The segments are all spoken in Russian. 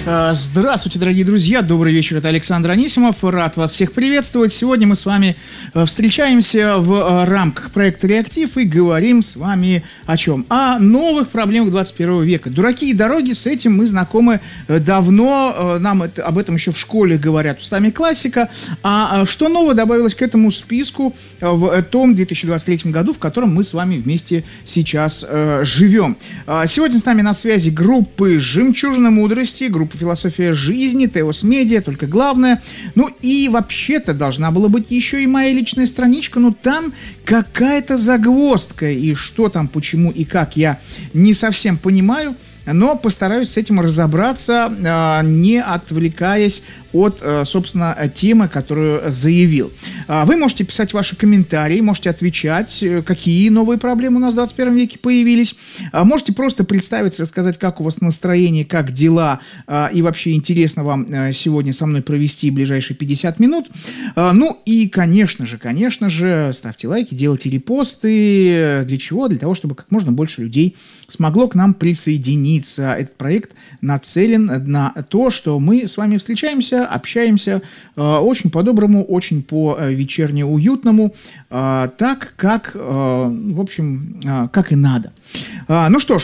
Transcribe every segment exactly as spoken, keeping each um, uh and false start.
Здравствуйте, дорогие друзья, добрый вечер, это Александр Анисимов, рад вас всех приветствовать. Сегодня мы с вами встречаемся в рамках проекта «Реактив» и говорим с вами о чем? О новых проблемах двадцать первого века. Дураки и дороги, с этим мы знакомы давно, нам это, об этом еще в школе говорят устами классика. А что нового добавилось к этому списку в том две тысячи двадцать третьем году, в котором мы с вами вместе сейчас э, живем? Сегодня с нами на связи группы «Жемчужина мудрости», группа «Философия жизни», Теос Медиа, только главное. Ну и вообще-то должна была быть еще и моя личная страничка, но там какая-то загвоздка. И что там, почему и как, я не совсем понимаю. Но постараюсь с этим разобраться, не отвлекаясь от, собственно, темы, которую заявил. Вы можете писать ваши комментарии, можете отвечать, какие новые проблемы у нас в двадцать первом веке появились. Можете просто представить, рассказать, как у вас настроение, как дела, и вообще интересно вам сегодня со мной провести ближайшие пятьдесят минут. Ну и, конечно же, конечно же, ставьте лайки, делайте репосты. Для чего? Для того, чтобы как можно больше людей смогло к нам присоединиться. Этот проект нацелен на то, что мы с вами встречаемся, общаемся э, очень по-доброму, очень по-вечерне-уютному, э, так, как, э, в общем, э, как и надо. Э, ну что ж,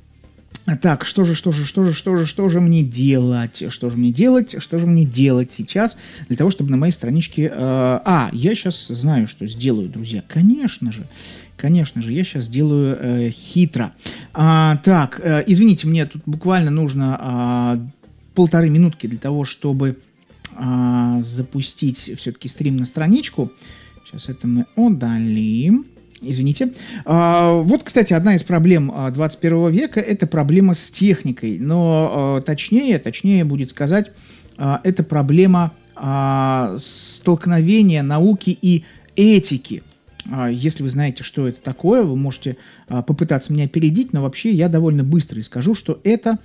так, что же, что же, что же, что же, что же мне делать? Что же мне делать? Что же мне делать сейчас для того, чтобы на моей страничке... Э, а, я сейчас знаю, что сделаю, друзья. Конечно же. Конечно же, я сейчас сделаю э, хитро. А, так, э, извините, мне тут буквально нужно а, полторы минутки для того, чтобы а, запустить все-таки стрим на страничку. Сейчас это мы удалим. Извините. А, вот, кстати, одна из проблем двадцать первого века – это проблема с техникой. Но а, точнее, точнее будет сказать, а, это проблема а, столкновения науки и этики. Если вы знаете, что это такое, вы можете а, попытаться меня опередить, но вообще я довольно быстро и скажу, что это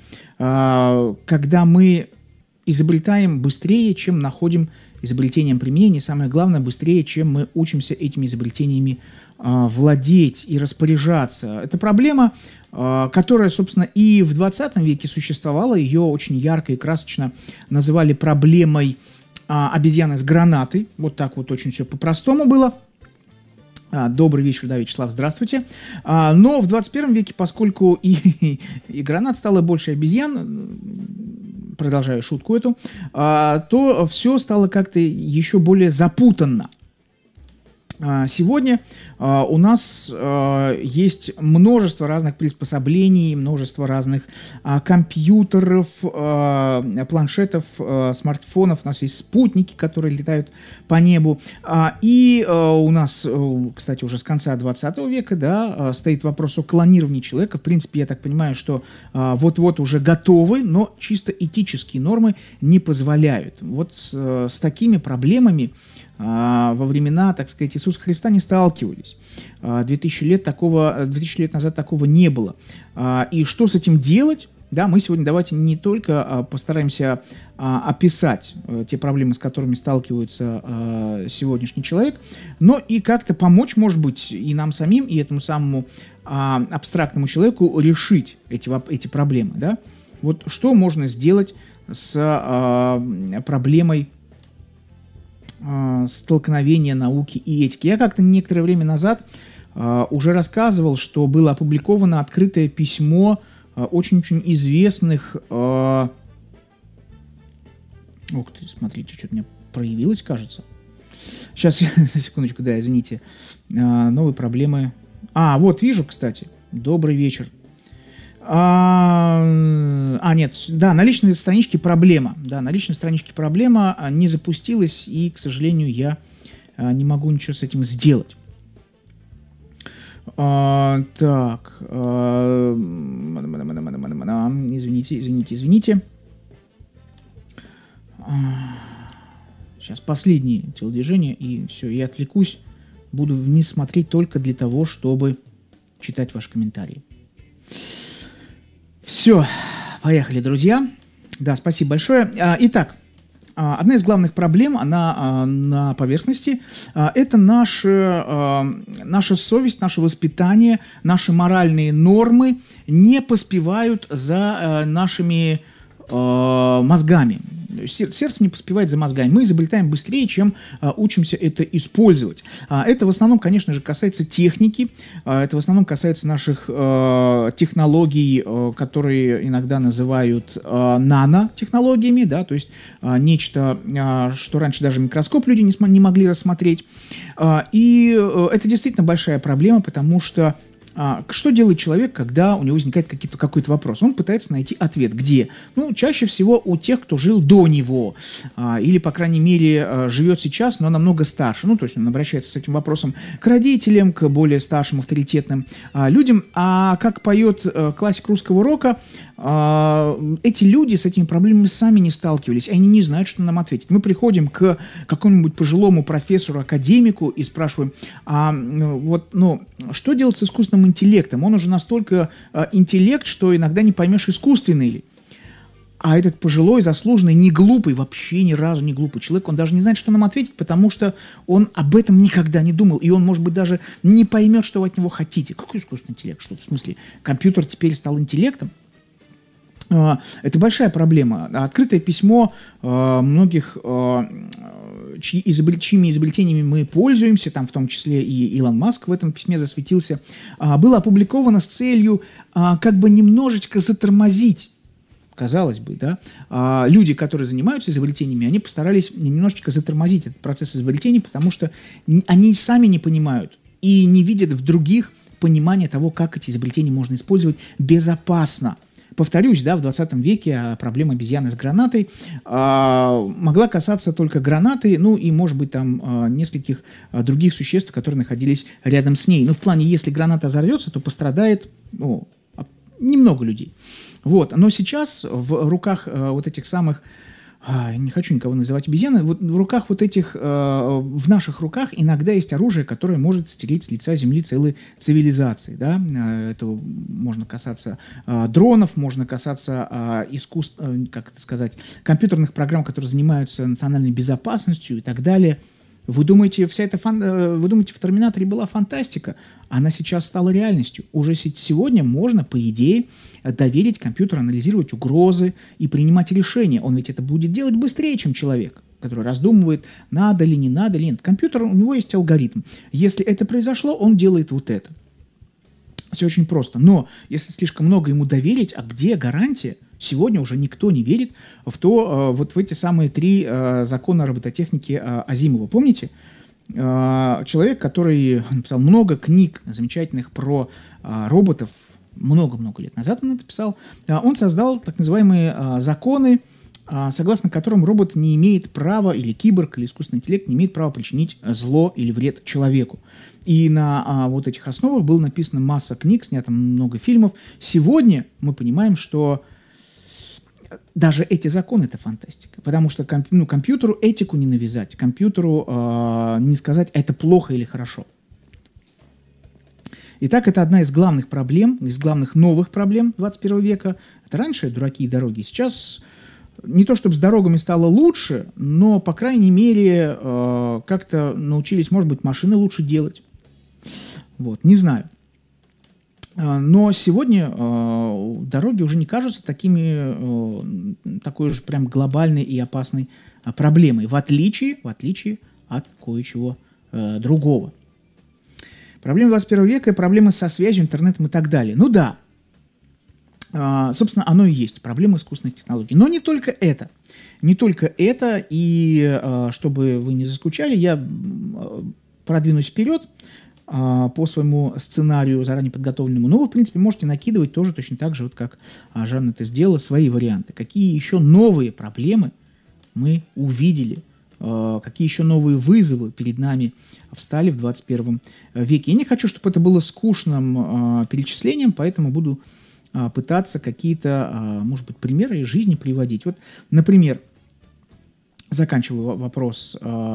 а, когда мы изобретаем быстрее, чем находим изобретением применения, самое главное, быстрее, чем мы учимся этими изобретениями а, владеть и распоряжаться. Это проблема, а, которая, собственно, и в двадцатом веке существовала, ее очень ярко и красочно называли проблемой а, обезьяны с гранатой, вот так вот очень все по-простому было. Добрый вечер, да, Вячеслав, здравствуйте. А, но в двадцать первом веке, поскольку и, и гранат стало больше обезьян, продолжаю шутку эту, а, то все стало как-то еще более запутанно. А, сегодня а, у нас а, есть множество разных приспособлений, множество разных а, компьютеров, а, планшетов, а, смартфонов. У нас есть спутники, которые летают по небу. А, и а, у нас, кстати, уже с конца двадцатого века, да, стоит вопрос о клонировании человека. В принципе, я так понимаю, что а, вот-вот уже готовы, но чисто этические нормы не позволяют. Вот а, с такими проблемами во времена, так сказать, Иисуса Христа не сталкивались. Две тысячи лет такого, две тысячи лет назад такого не было. И что с этим делать? Да, мы сегодня давайте не только постараемся описать те проблемы, с которыми сталкивается сегодняшний человек, но и как-то помочь, может быть, и нам самим, и этому самому абстрактному человеку решить эти, эти проблемы. Да? Вот что можно сделать с проблемой столкновения науки и этики. Я как-то некоторое время назад uh, уже рассказывал, что было опубликовано открытое письмо uh, очень-очень известных... Uh... Ух ты, смотрите, что-то у меня проявилось, кажется. Сейчас, секундочку, да, извините. Uh, новые проблемы... А, вот, вижу, кстати. Добрый вечер. А, а, нет, да, на личной страничке проблема. Да, на личной страничке проблема не запустилась, и, к сожалению, я а, не могу ничего с этим сделать. А, так. А, извините, извините, извините. А, сейчас последние телодвижения, и все, я отвлекусь. Буду вниз смотреть только для того, чтобы читать ваши комментарии. Все, поехали, друзья. Да, спасибо большое. Итак, одна из главных проблем, она на поверхности, это наша, наша совесть, наше воспитание, наши моральные нормы не поспевают за нашими э, мозгами. Сердце не поспевает за мозгами. Мы изобретаем быстрее, чем а, учимся это использовать. А, это в основном, конечно же, касается техники. А, это в основном касается наших а, технологий, а, которые иногда называют а, нанотехнологиями, да, то есть а, нечто, а, что раньше даже микроскоп люди не, см- не могли рассмотреть. А, и а, это действительно большая проблема, потому что А, что делает человек, когда у него возникает какой-то вопрос? Он пытается найти ответ. Где? Ну, чаще всего у тех, кто жил до него. А, или, по крайней мере, а, живет сейчас, но намного старше. Ну, то есть он обращается с этим вопросом к родителям, к более старшим, авторитетным а, людям. А как поет а, классик русского рока, а, эти люди с этими проблемами сами не сталкивались. Они не знают, что нам ответить. Мы приходим к какому-нибудь пожилому профессору, академику и спрашиваем, а вот, ну, что делать с искусственным интеллектом? Он уже настолько э, интеллект, что иногда не поймешь, искусственный ли. А этот пожилой, заслуженный, не глупый, вообще ни разу не глупый человек, он даже не знает, что нам ответить, потому что он об этом никогда не думал, и он, может быть, даже не поймет, что вы от него хотите. Какой искусственный интеллект? Что, в смысле, компьютер теперь стал интеллектом? Это большая проблема. Открытое письмо многих, чьи изобр... чьими изобретениями мы пользуемся, там в том числе и Илон Маск в этом письме засветился, было опубликовано с целью как бы немножечко затормозить, казалось бы, да, люди, которые занимаются изобретениями, они постарались немножечко затормозить этот процесс изобретений, потому что они сами не понимают и не видят в других понимания того, как эти изобретения можно использовать безопасно. Повторюсь, да, в двадцатом веке проблема обезьяны с гранатой а, могла касаться только гранаты, ну и, может быть, там а, нескольких а, других существ, которые находились рядом с ней. Ну, в плане, если граната взорвется, то пострадает, ну, немного людей. Вот. Но сейчас в руках а, вот этих самых, а, не хочу никого называть обезьяной, вот в руках вот этих, а, в наших руках иногда есть оружие, которое может стереть с лица земли целые цивилизации, да. Это можно касаться а, дронов, можно касаться а, искусств, а, как это сказать, компьютерных программ, которые занимаются национальной безопасностью и так далее. Вы думаете, вся эта фан... Вы думаете, в «Терминаторе» была фантастика? Она сейчас стала реальностью. Уже сегодня можно, по идее, доверить компьютеру анализировать угрозы и принимать решения. Он ведь это будет делать быстрее, чем человек, который раздумывает, надо ли, не надо ли. Нет, компьютер, у него есть алгоритм. Если это произошло, он делает вот это. Все очень просто. Но если слишком много ему доверить, а где гарантия? Сегодня уже никто не верит в то, вот в эти самые три закона робототехники Азимова. Помните? Человек, который написал много книг замечательных про роботов, много-много лет назад он это писал, он создал так называемые законы, согласно которым робот не имеет права, или киборг, или искусственный интеллект не имеет права причинить зло или вред человеку. И на а, вот этих основах была написана масса книг, снято много фильмов. Сегодня мы понимаем, что даже эти законы – это фантастика. Потому что комп, ну, компьютеру этику не навязать, компьютеру э, не сказать, это плохо или хорошо. Итак, это одна из главных проблем, из главных новых проблем двадцать первого века. Это раньше дураки и дороги. Сейчас не то чтобы с дорогами стало лучше, но, по крайней мере, э, как-то научились, может быть, машины лучше делать. Вот, не знаю. Но сегодня э, дороги уже не кажутся такими, э, такой уж прям глобальной и опасной э, проблемой, в отличие, в отличие от кое-чего э, другого. Проблемы двадцать первого века и проблемы со связью, интернетом и так далее. Ну да, э, собственно, оно и есть, проблема искусственных технологий. Но не только это. Не только это, и э, чтобы вы не заскучали, я э, продвинусь вперед по своему сценарию, заранее подготовленному. Но вы, в принципе, можете накидывать тоже точно так же, вот как Жанна это сделала, свои варианты. Какие еще новые проблемы мы увидели, какие еще новые вызовы перед нами встали в двадцать первом веке. Я не хочу, чтобы это было скучным перечислением, поэтому буду пытаться какие-то, может быть, примеры из жизни приводить. Вот, например, заканчиваю вопрос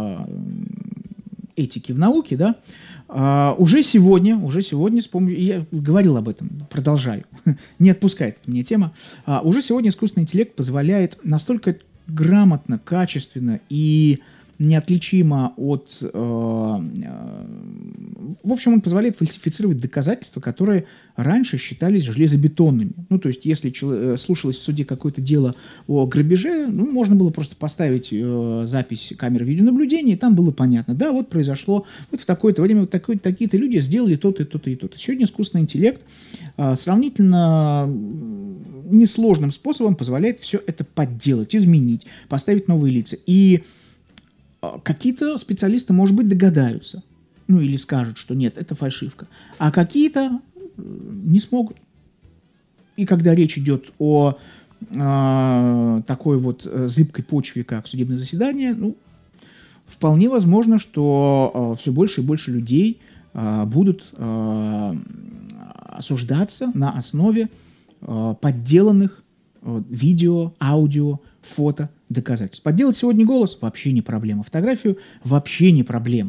этики в науке, да, а, уже сегодня, уже сегодня, с помощью, я говорил об этом, продолжаю, не отпускает меня тема, а, уже сегодня искусственный интеллект позволяет настолько грамотно, качественно и неотличимо от э, в общем, он позволяет фальсифицировать доказательства, которые раньше считались железобетонными. Ну, то есть, если чело- слушалось в суде какое-то дело о грабеже, ну, можно было просто поставить э, запись камеры видеонаблюдения, и там было понятно, да, вот произошло, вот в такое-то время вот такое, такие-то люди сделали то-то, и то-то, и то-то. Сегодня искусственный интеллект э, сравнительно несложным способом позволяет все это подделать, изменить, поставить новые лица. И э, какие-то специалисты, может быть, догадаются, ну, или скажут, что нет, это фальшивка. А какие-то не смогут. И когда речь идет о э, такой вот зыбкой почве, как судебное заседание, ну, вполне возможно, что э, все больше и больше людей э, будут э, осуждаться на основе э, подделанных э, видео, аудио, фото доказательств. Подделать сегодня голос – вообще не проблема. Фотографию – вообще не проблема.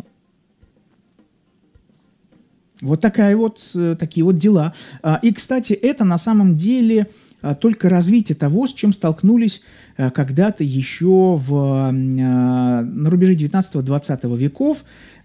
Вот такая вот, такие вот дела. И, кстати, это на самом деле только развитие того, с чем столкнулись когда-то еще в, на рубеже девятнадцатого-двадцатого веков.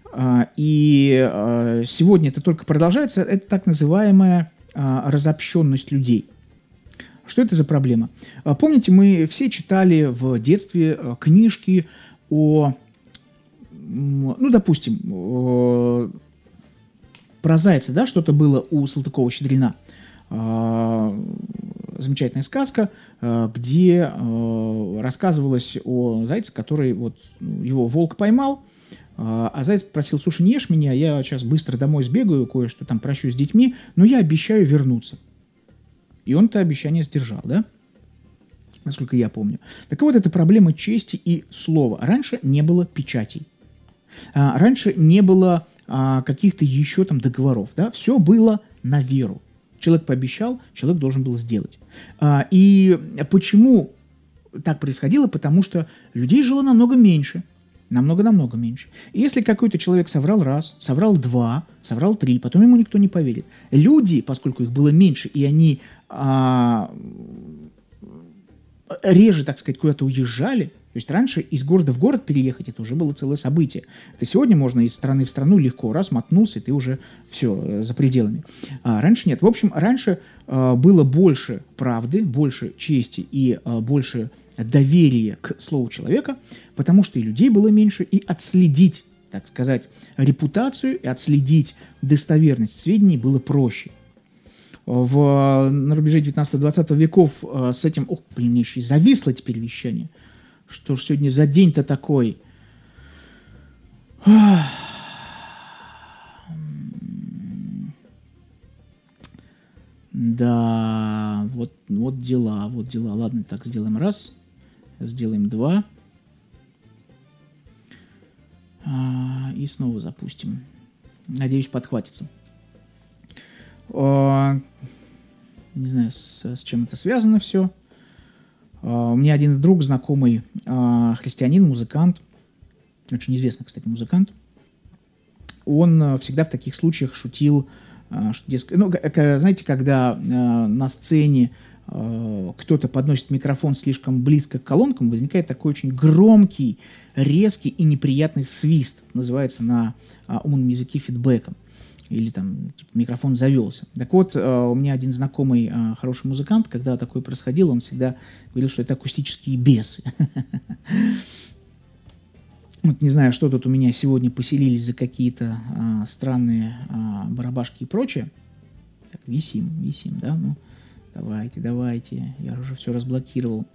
И сегодня это только продолжается. Это так называемая разобщенность людей. Что это за проблема? Помните, мы все читали в детстве книжки о, ну, допустим, про зайца, да, что-то было у Салтыкова-Щедрина. Замечательная сказка, где рассказывалось о зайце, который вот его волк поймал, а заяц попросил: слушай, не ешь меня, я сейчас быстро домой сбегаю, кое-что там прощу с детьми, но я обещаю вернуться. И он это обещание сдержал, да? Насколько я помню. Так вот, это проблема чести и слова. Раньше не было печатей. Раньше не было каких-то еще там договоров, да, все было на веру. Человек пообещал, человек должен был сделать. И почему так происходило? Потому что людей жило намного меньше, намного-намного меньше. И если какой-то человек соврал раз, соврал два, соврал три, потом ему никто не поверит. Люди, поскольку их было меньше, и они а, реже, так сказать, куда-то уезжали. То есть раньше из города в город переехать — это уже было целое событие. Это сегодня можно из страны в страну легко, раз, мотнулся, и ты уже все, за пределами. А раньше нет. В общем, раньше а, было больше правды, больше чести и а, больше доверия к слову человека, потому что и людей было меньше, и отследить, так сказать, репутацию, и отследить достоверность сведений было проще. В, на рубеже девятнадцатого-двадцатого веков а, с этим... Ох, блин, мне еще и зависло теперь вещание. Что ж сегодня за день-то такой? Да, вот, вот дела, вот дела. Ладно, так, сделаем раз, сделаем два. И снова запустим. Надеюсь, подхватится. Не знаю, с, с чем это связано все. Uh, у меня один друг, знакомый uh, христианин, музыкант, очень известный, кстати, музыкант, он uh, всегда в таких случаях шутил, uh, что, дескать, ну, к- знаете, когда uh, на сцене uh, кто-то подносит микрофон слишком близко к колонкам, возникает такой очень громкий, резкий и неприятный свист, называется на uh, умном языке фидбэком. Или там типа, микрофон завелся. Так вот, э, у меня один знакомый э, хороший музыкант, когда такое происходило, он всегда говорил, что это акустические бесы. Вот не знаю, что тут у меня сегодня поселились за какие-то э, странные э, барабашки и прочее. Так, висим, висим, да? Ну, давайте, давайте. Я уже все разблокировал.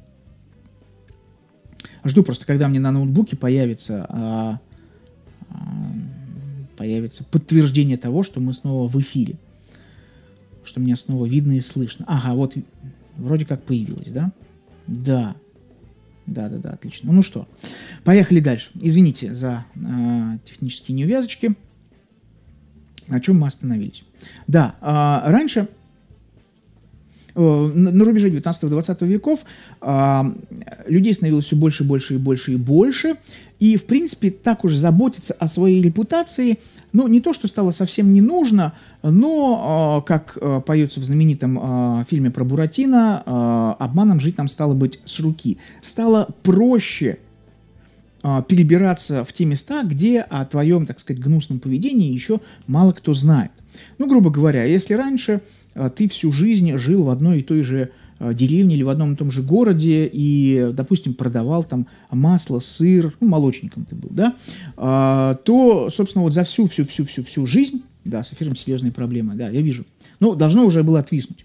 Жду просто, когда мне на ноутбуке появится... Э, э, появится подтверждение того, что мы снова в эфире. Что меня снова видно и слышно. Ага, вот вроде как появилось, да? Да. Да-да-да, отлично. Ну что, поехали дальше. Извините за э, технические неувязочки. На чем мы остановились? Да, э, раньше, э, на, на рубеже девятнадцатого-двадцатого веков э, людей становилось все больше, больше и больше и больше. И, в принципе, так уж заботиться о своей репутации, ну, не то, что стало совсем не нужно, но, э, как э, поется в знаменитом э, фильме про Буратино, э, обманом жить нам стало быть с руки. Стало проще а, перебираться в те места, где о твоем, так сказать, гнусном поведении еще мало кто знает. Ну, грубо говоря, если раньше а, ты всю жизнь жил в одной и той же а, деревне или в одном и том же городе и, допустим, продавал там масло, сыр, ну, молочником ты был, да, а, то, собственно, вот за всю-всю-всю-всю-всю жизнь, да, с эфиром серьезные проблемы, да, я вижу, ну, должно уже было отвиснуть.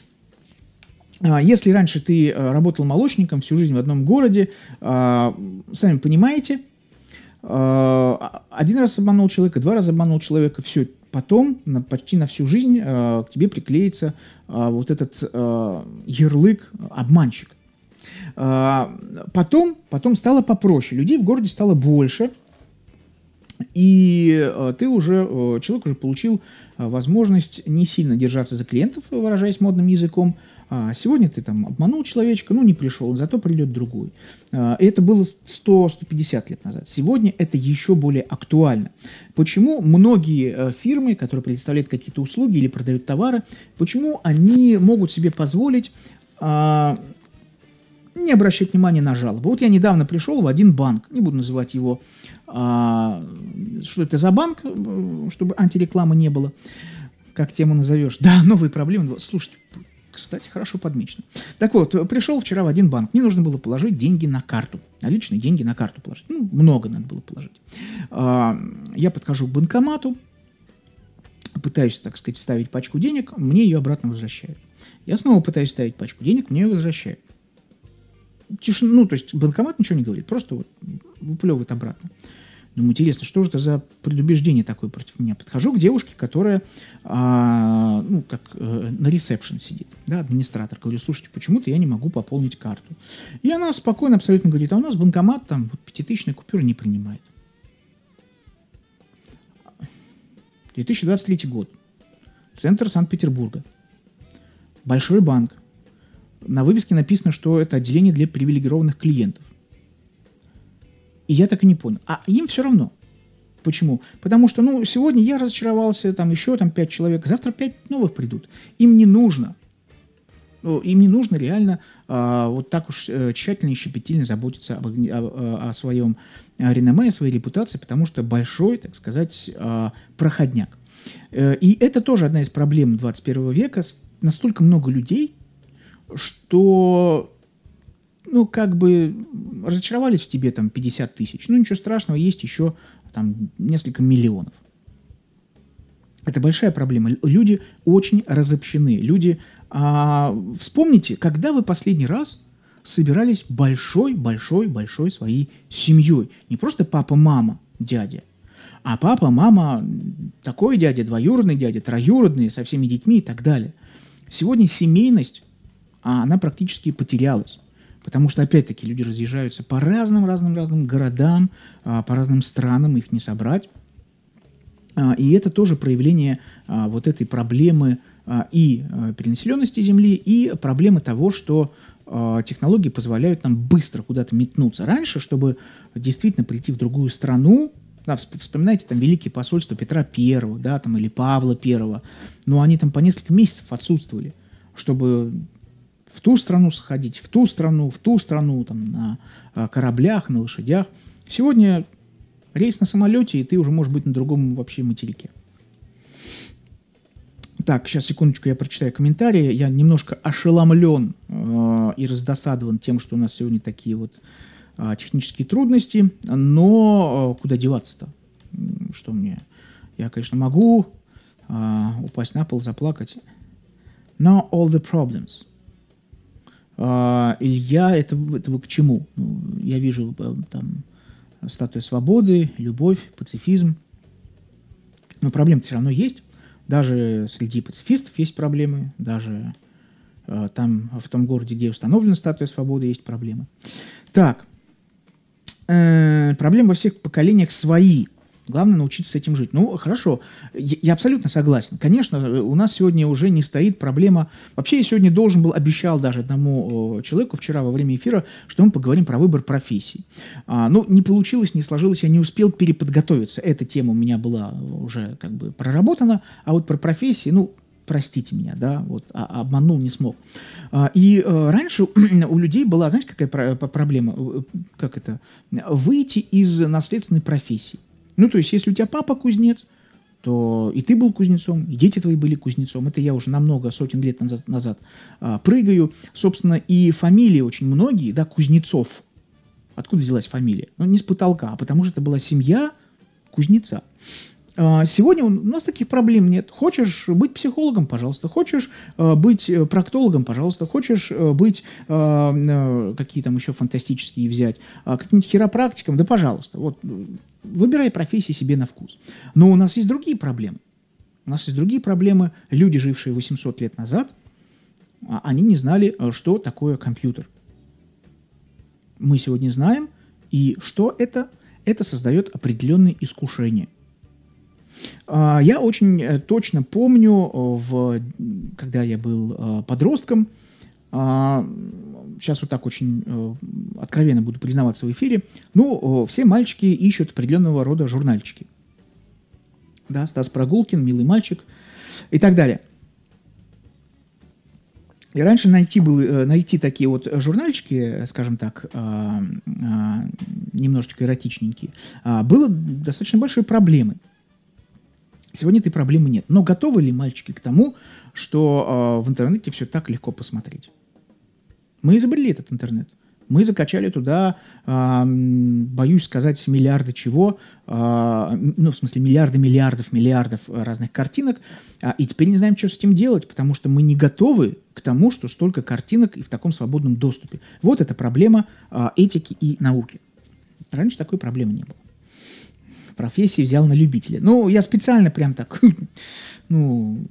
Если раньше ты работал молочником всю жизнь в одном городе, сами понимаете, один раз обманул человека, два раза обманул человека, все, потом на, почти на всю жизнь к тебе приклеится вот этот ярлык обманщик. Потом, потом стало попроще, людей в городе стало больше, и ты уже, человек уже получил возможность не сильно держаться за клиентов, выражаясь модным языком. Сегодня ты там обманул человечка, ну не пришел, зато придет другой. Это было сто - сто пятьдесят лет назад. Сегодня это еще более актуально. Почему многие фирмы, которые предоставляют какие-то услуги или продают товары, почему они могут себе позволить не обращать внимания на жалобы? Вот я недавно пришел в один банк, не буду называть его, а, что это за банк, чтобы антирекламы не было, как тему назовешь. Да, новые проблемы. Слушайте, кстати, хорошо подмечено. Так вот, пришел вчера в один банк, мне нужно было положить деньги на карту, наличные деньги на карту положить. Ну, много надо было положить. А, я подхожу к банкомату, пытаюсь, так сказать, вставить пачку денег, мне ее обратно возвращают. Я снова пытаюсь вставить пачку денег, мне ее возвращают. Тишина, ну, то есть банкомат ничего не говорит, просто вот выплевывает обратно. Думаю, интересно, что же это за предубеждение такое против меня? Подхожу к девушке, которая, а, ну, как э, на ресепшн сидит, да, администратор. Говорю, слушайте, почему-то я не могу пополнить карту. И она спокойно абсолютно говорит, а у нас банкомат там вот, пятитысячные купюры не принимает. две тысячи двадцать третий год. Центр Санкт-Петербурга. Большой банк. На вывеске написано, что это отделение для привилегированных клиентов. И я так и не понял. А им все равно. Почему? Потому что, ну, сегодня я разочаровался, там еще там пять человек, завтра пять новых придут. Им не нужно. Ну, им не нужно реально а, вот так уж а, тщательно и щепетильно заботиться об, о, о своем реноме, о своей репутации, потому что большой, так сказать, а, проходняк. И это тоже одна из проблем двадцать первого века. Настолько много людей, что, ну, как бы разочаровались в тебе там пятьдесят тысяч. Ну, ничего страшного, есть еще там несколько миллионов. Это большая проблема. Люди очень разобщены. Люди, а, вспомните, когда вы последний раз собирались большой-большой-большой своей семьей. Не просто папа, мама, дядя, а папа, мама, такой дядя, двоюродный дядя, троюродный, со всеми детьми и так далее. Сегодня семейность, а она практически потерялась. Потому что, опять-таки, люди разъезжаются по разным-разным-разным городам, по разным странам, их не собрать. И это тоже проявление вот этой проблемы и перенаселенности Земли, и проблемы того, что технологии позволяют нам быстро куда-то метнуться. Раньше, чтобы действительно прийти в другую страну, да, вспоминайте там великие посольства Петра Первого, да, там, или Павла Первого, но они там по несколько месяцев отсутствовали, чтобы в ту страну сходить, в ту страну, в ту страну, там, на а, кораблях, на лошадях. Сегодня рейс на самолете, и ты уже можешь быть на другом вообще материке. Так, сейчас, секундочку, я прочитаю комментарии. Я немножко ошеломлен э, и раздосадован тем, что у нас сегодня такие вот э, технические трудности, но э, куда деваться-то? Что мне? Я, конечно, могу э, упасть на пол, заплакать. Now all the problems. Uh, Илья, это, это вы к чему? Ну, я вижу там статуя свободы, любовь, пацифизм. Но проблемы все равно есть. Даже среди пацифистов есть проблемы. Даже uh, там, в том городе, где установлена статуя свободы, есть проблемы. Так. Э-э, проблемы во всех поколениях свои. Главное научиться с этим жить. Ну, хорошо, я абсолютно согласен. Конечно, у нас сегодня уже не стоит проблема... Вообще, я сегодня должен был, обещал даже одному человеку вчера во время эфира, что мы поговорим про выбор профессий. А, ну, не получилось, не сложилось, я не успел переподготовиться. Эта тема у меня была уже как бы проработана, а вот про профессии, ну, простите меня, да, вот, а, обманул, не смог. А, и а, раньше у людей была, знаете, какая про- проблема? Как это? Выйти из наследственной профессии. Ну, то есть, если у тебя папа кузнец, то и ты был кузнецом, и дети твои были кузнецом. Это я уже на много сотен лет назад, назад а, прыгаю. Собственно, и фамилии очень многие, да, кузнецов. Откуда взялась фамилия? Ну, не с потолка, а потому что это была семья кузнеца. А, сегодня у нас таких проблем нет. Хочешь быть психологом, пожалуйста. Хочешь а, быть проктологом, пожалуйста. Хочешь а, быть, а, а, какие там еще фантастические взять, а, каким-нибудь хиропрактиком, да пожалуйста. Вот. Выбирай профессии себе на вкус. Но у нас есть другие проблемы. У нас есть другие проблемы. Люди, жившие восемьсот лет назад, они не знали, что такое компьютер. Мы сегодня знаем, и что это? Это создает определенные искушения. Я очень точно помню, в, когда я был подростком, сейчас вот так очень э, откровенно буду признаваться в эфире, ну, э, все мальчики ищут определенного рода журнальчики. Да, Стас Прогулкин, «Милый мальчик» и так далее. И раньше найти, было, э, найти такие вот журнальчики, скажем так, э, э, немножечко эротичненькие, э, было достаточно большой проблемой. Сегодня этой проблемы нет. Но готовы ли мальчики к тому, что э, в интернете все так легко посмотреть? Мы изобрели этот интернет. Мы закачали туда, э, боюсь сказать, миллиарды чего, э, ну, в смысле, миллиарды миллиардов миллиардов разных картинок, э, и теперь не знаем, что с этим делать, потому что мы не готовы к тому, что столько картинок и в таком свободном доступе. Вот это проблема э, этики и науки. Раньше такой проблемы не было. Профессии взял на любителя. Ну, я специально прям так, ну,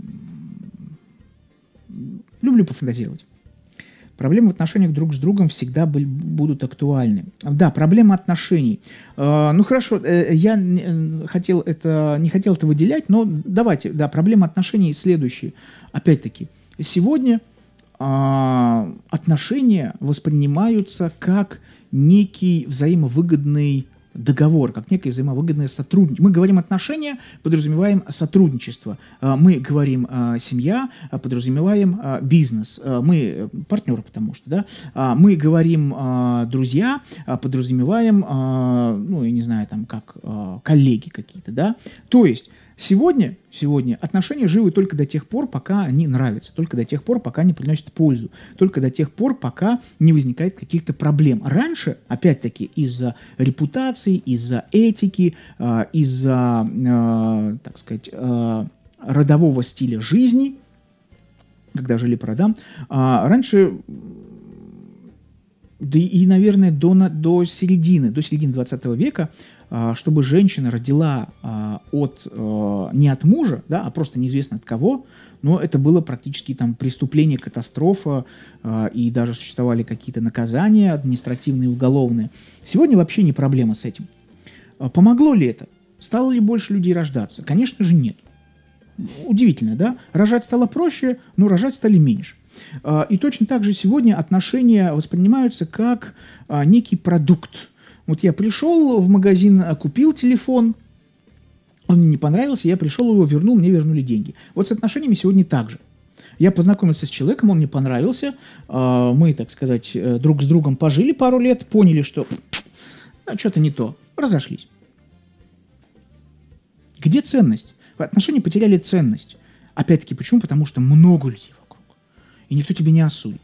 люблю пофантазировать. Проблемы в отношениях друг с другом всегда были, будут актуальны. Да, проблема отношений. Э, ну, хорошо, э, я не хотел, это, не хотел это выделять, но давайте, да, проблема отношений следующая. Опять-таки, сегодня э, отношения воспринимаются как некий взаимовыгодный договор, как некое взаимовыгодное сотрудничество. Мы говорим отношения, подразумеваем сотрудничество. Мы говорим семья, подразумеваем бизнес. Мы партнеры, потому что, да. Мы говорим друзья, подразумеваем, ну, я не знаю, там, как коллеги какие-то, да. То есть Сегодня, сегодня отношения живы только до тех пор, пока они нравятся, только до тех пор, пока они приносят пользу, только до тех пор, пока не возникает каких-то проблем. Раньше, опять-таки, из-за репутации, из-за этики, э, из-за, э, так сказать, э, родового стиля жизни, когда жили по родам, э, раньше, да и, наверное, до, до середины, до середины двадцатого века, чтобы женщина родила а, от, а, не от мужа, да, а просто неизвестно от кого, но это было практически там преступление, катастрофа, а, и даже существовали какие-то наказания административные, уголовные. Сегодня вообще не проблема с этим. А, помогло ли это? Стало ли больше людей рождаться? Конечно же нет. Удивительно, да? Рожать стало проще, но рожать стали меньше. А, и точно так же сегодня отношения воспринимаются как а, некий продукт. Вот я пришел в магазин, купил телефон, он мне не понравился, я пришел его, вернул, мне вернули деньги. Вот с отношениями сегодня так же. Я познакомился с человеком, он мне понравился, мы, так сказать, друг с другом пожили пару лет, поняли, что ну, что-то не то, разошлись. Где ценность? Отношения потеряли ценность. Опять-таки, почему? Потому что много людей вокруг, и никто тебя не осудит.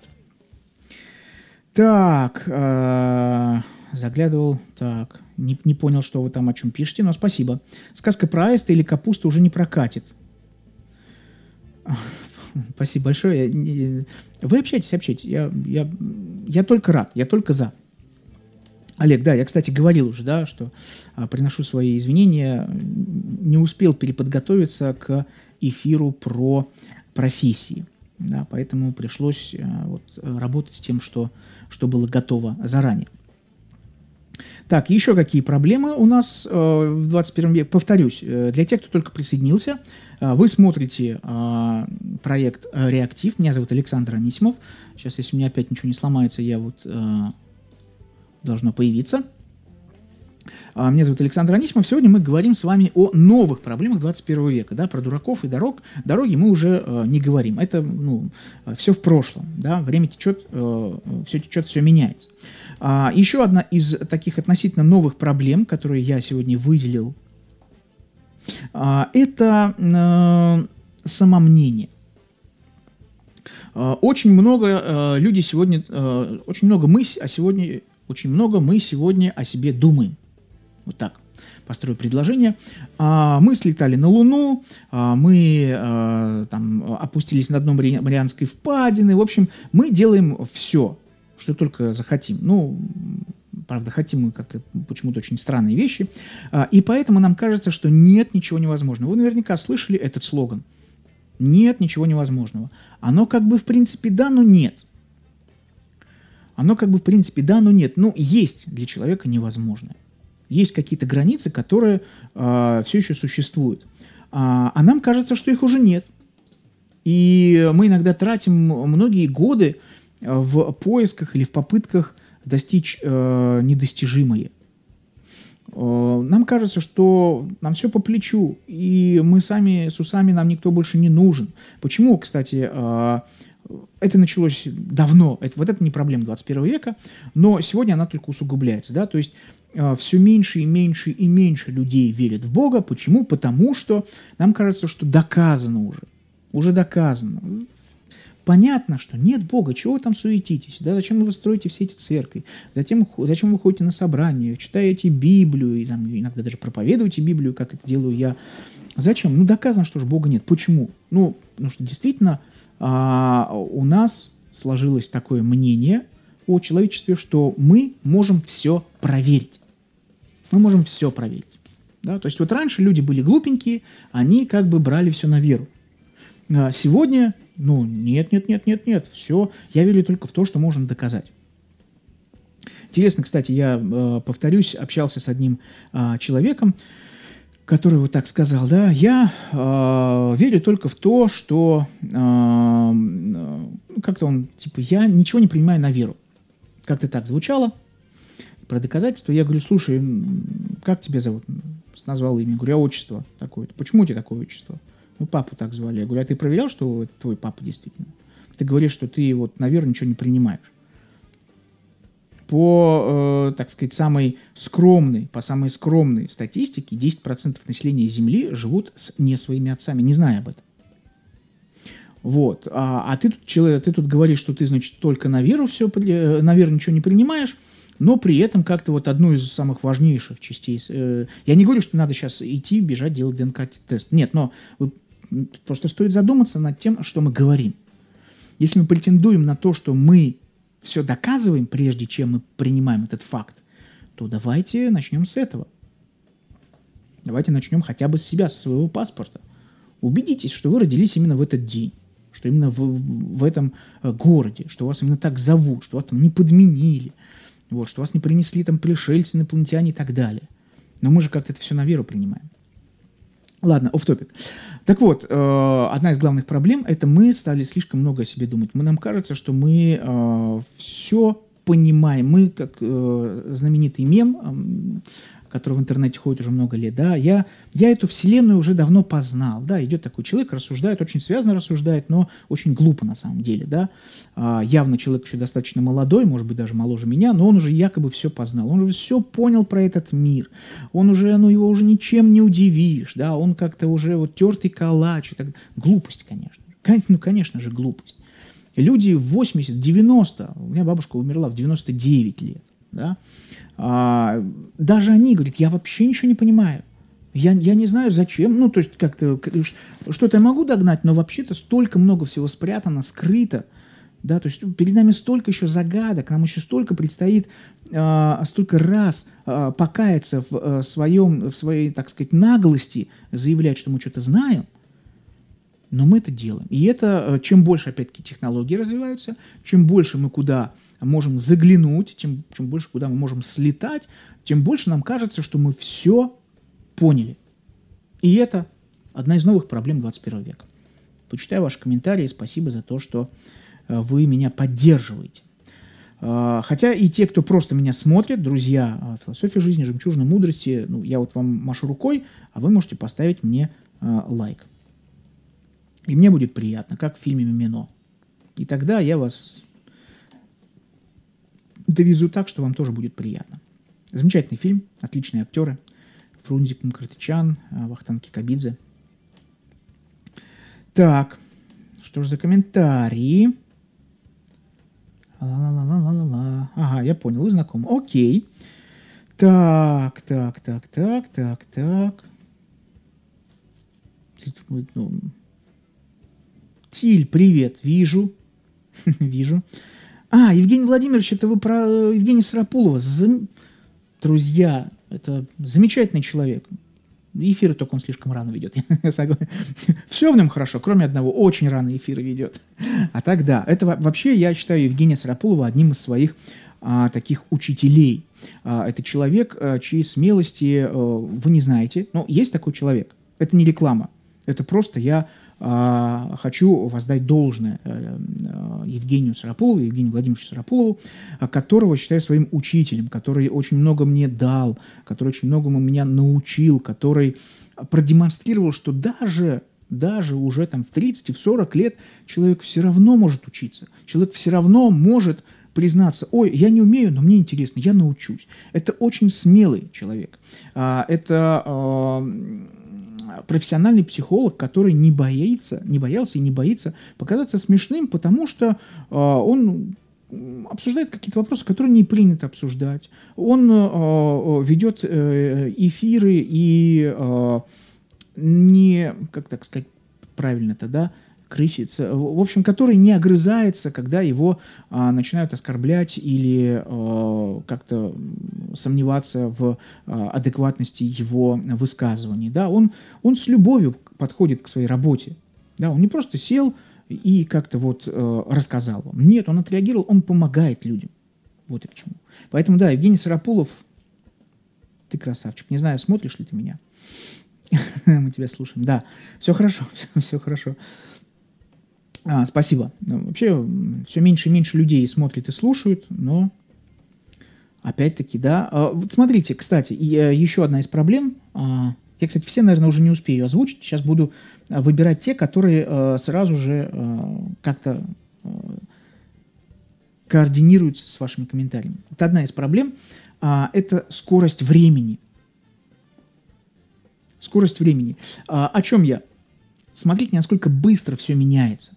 Так... Заглядывал, так, не, не понял, что вы там о чем пишете, но спасибо. Сказка про аиста или капусту уже не прокатит. Спасибо большое. Вы общаетесь, общаетесь. Я, я, я только рад, я только за. Олег, да, я, кстати, говорил уже, да, что а, приношу свои извинения. Не успел переподготовиться к эфиру про профессии. Да, поэтому пришлось а, вот, работать с тем, что, что было готово заранее. Так, еще какие проблемы у нас э, в двадцать первом веке? Повторюсь, э, для тех, кто только присоединился, э, вы смотрите э, проект «Реактив». Меня зовут Александр Анисимов. Сейчас, если у меня опять ничего не сломается, я вот э, должно появиться. Меня зовут Александр Анисимов. Сегодня мы говорим с вами о новых проблемах двадцать первого века. Да? Про дураков и дорог, дороги мы уже э, не говорим. Это ну, все в прошлом. Да? Время течет, э, все течет, все меняется. А, еще одна из таких относительно новых проблем, которые я сегодня выделил, а, это э, самомнение. А, очень много э, люди сегодня, э, очень много мы, а сегодня, очень много мы сегодня о себе думаем. Вот так построю предложение. А, мы слетали на Луну, а, мы а, там, опустились на дно Мари... Марианской впадины. В общем, мы делаем все, что только захотим. Ну, правда, хотим мы как-то почему-то очень странные вещи. А, и поэтому нам кажется, что нет ничего невозможного. Вы наверняка слышали этот слоган. Нет ничего невозможного. Оно как бы в принципе да, но нет. Оно как бы в принципе да, но нет. Ну, есть для человека невозможное. Есть какие-то границы, которые э, все еще существуют. А, а нам кажется, что их уже нет. И мы иногда тратим многие годы в поисках или в попытках достичь э, недостижимое. Э, нам кажется, что нам все по плечу, и мы сами с усами, нам никто больше не нужен. Почему, кстати, э, это началось давно, это, вот это не проблема двадцать первого века, но сегодня она только усугубляется. Да? То есть все меньше и меньше и меньше людей верят в Бога. Почему? Потому что нам кажется, что доказано уже. Уже доказано. Понятно, что нет Бога, чего вы там суетитесь? Да? Зачем вы строите все эти церкви? Зачем, зачем вы ходите на собрания, читаете Библию, и там, иногда даже проповедуете Библию, как это делаю я? Зачем? Ну, доказано, что же Бога нет. Почему? Ну, потому что действительно а, у нас сложилось такое мнение о человечестве, что мы можем все проверить. Мы можем все проверить. Да? То есть вот раньше люди были глупенькие, они как бы брали все на веру. А сегодня, ну, нет, нет, нет, нет, нет, все, я верю только в то, что можно доказать. Интересно, кстати, я, э, повторюсь, общался с одним э, человеком, который вот так сказал, да, я э, верю только в то, что, э, э, как-то он, типа, я ничего не принимаю на веру. Как-то так звучало. Про доказательства. Я говорю, слушай, как тебя зовут? Назвал имя. Говорю, а отчество такое-то. Почему у тебя такое отчество? Ну, папу так звали. Я говорю, а ты проверял, что это твой папа действительно? Ты говоришь, что ты вот, наверное, ничего не принимаешь. По, э, так сказать, самой скромной, по самой скромной статистике, десять процентов населения Земли живут с не своими отцами, не зная об этом. Вот. А, а ты, тут, человек, ты тут говоришь, что ты, значит, только на веру все, на веру ничего не принимаешь, но при этом как-то вот одну из самых важнейших частей... Э, я не говорю, что надо сейчас идти, бежать, делать ДНК-тест. Нет, но вы, просто стоит задуматься над тем, что мы говорим. Если мы претендуем на то, что мы все доказываем, прежде чем мы принимаем этот факт, то давайте начнем с этого. Давайте начнем хотя бы с себя, со своего паспорта. Убедитесь, что вы родились именно в этот день, что именно в, в этом городе, что вас именно так зовут, что вас там не подменили, вот, что вас не принесли там пришельцы, инопланетяне и так далее. Но мы же как-то это все на веру принимаем. Ладно, офф-топик. Так вот, э, одна из главных проблем – это мы стали слишком много о себе думать. Мы, нам кажется, что мы э, все понимаем. Мы, как э, знаменитый мем, э, который в интернете ходит уже много лет, да, я, я эту вселенную уже давно познал, да, идет такой человек, рассуждает, очень связно рассуждает, но очень глупо на самом деле, да, а, явно человек еще достаточно молодой, может быть, даже моложе меня, но он уже якобы все познал, он уже все понял про этот мир, он уже, ну, его уже ничем не удивишь, да, он как-то уже вот тертый калач, и так. Глупость, конечно, ну, конечно же, глупость. Люди в восемьдесят, девяносто, у меня бабушка умерла в девяносто девять лет, да, а, даже они говорят, я вообще ничего не понимаю. Я, я не знаю, зачем. Ну, то есть, как-то что-то я могу догнать, но вообще-то столько много всего спрятано, скрыто. Да, то есть перед нами столько еще загадок, нам еще столько предстоит, а, столько раз а, покаяться в, а, своем, в своей, так сказать, наглости, заявлять, что мы что-то знаем. Но мы это делаем. И это, чем больше, опять-таки, технологии развиваются, чем больше мы куда можем заглянуть, тем, чем больше куда мы можем слетать, тем больше нам кажется, что мы все поняли. И это одна из новых проблем двадцать первого века. Почитаю ваши комментарии. Спасибо за то, что вы меня поддерживаете. А, хотя и те, кто просто меня смотрят, друзья, философия жизни, жемчужина мудрости, ну, я вот вам машу рукой, а вы можете поставить мне а, лайк. И мне будет приятно, как в фильме «Мимино». И тогда я вас довезу так, что вам тоже будет приятно. Замечательный фильм, отличные актеры. Фрунзик Мкртычян, Вахтанг Кикабидзе. Так, что же за комментарии? Ла-ла-ла-ла-ла-ла. Ага, я понял, вы знакомы. Окей. Так, так, так, так, так, так. Тиль, привет, вижу. Вижу. А, Евгений Владимирович, это вы про Евгения Сарапулова. Зам... Друзья, это замечательный человек. Эфиры только он слишком рано ведет. Все в нем хорошо, кроме одного. Очень рано эфиры ведет. А так да, это вообще я считаю Евгения Сарапулова одним из своих а, таких учителей. А, это человек, а, чьей смелости а, вы не знаете. Но есть такой человек. Это не реклама. Это просто я а, хочу воздать должное а, а, Евгению Сарапулову, Евгению Владимировичу Сарапулову, а, которого считаю своим учителем, который очень много мне дал, который очень многому меня научил, который продемонстрировал, что даже, даже уже там в тридцать, в сорок лет человек все равно может учиться. Человек все равно может признаться: ой, я не умею, но мне интересно, я научусь. Это очень смелый человек. А, это... А, профессиональный психолог, который не боится, не боялся и не боится показаться смешным, потому что э, он обсуждает какие-то вопросы, которые не принято обсуждать. Он э, ведет э, эфиры и э, не, как так сказать правильно-то, да, крысится, в общем, который не огрызается, когда его а, начинают оскорблять или а, как-то сомневаться в а, адекватности его высказываний. Да? Он, он с любовью подходит к своей работе. Да? Он не просто сел и как-то вот а, рассказал вам. Нет, он отреагировал, он помогает людям. Вот и к чему. Поэтому, да, Евгений Сарапулов, ты красавчик. Не знаю, смотришь ли ты меня. Мы тебя слушаем. Да, все хорошо, все хорошо. А, спасибо. Вообще, все меньше и меньше людей смотрят и слушают, но опять-таки, да. А, вот смотрите, кстати, и, а, еще одна из проблем. А, я, кстати, все, наверное, уже не успею озвучить. Сейчас буду а, выбирать те, которые а, сразу же а, как-то а, координируются с вашими комментариями. Вот одна из проблем а, – это скорость времени. Скорость времени. А, о чем я? Смотрите, насколько быстро все меняется.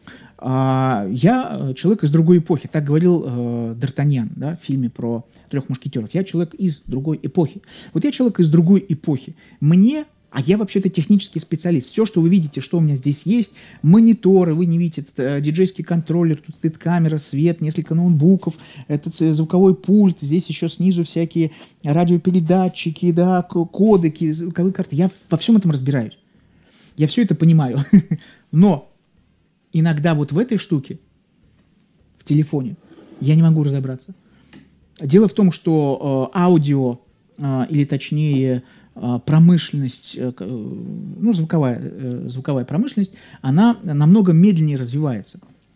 Я человек из другой эпохи, так говорил э, Д'Артаньян, да, в фильме про трех мушкетеров. Я человек из другой эпохи. Вот я человек из другой эпохи. Мне, а я вообще-то технический специалист, все, что вы видите, что у меня здесь есть, мониторы, вы не видите, это э, диджейский контроллер, тут стоит камера, свет, несколько ноутбуков, этот звуковой пульт, здесь еще снизу всякие радиопередатчики, да, кодеки, звуковые карты. Я во всем этом разбираюсь. Я все это понимаю. Но иногда вот в этой штуке, в телефоне, я не могу разобраться. Дело в том, что э, аудио, э, или точнее э, промышленность, э, ну, звуковая, э, звуковая промышленность, она намного медленнее развивается.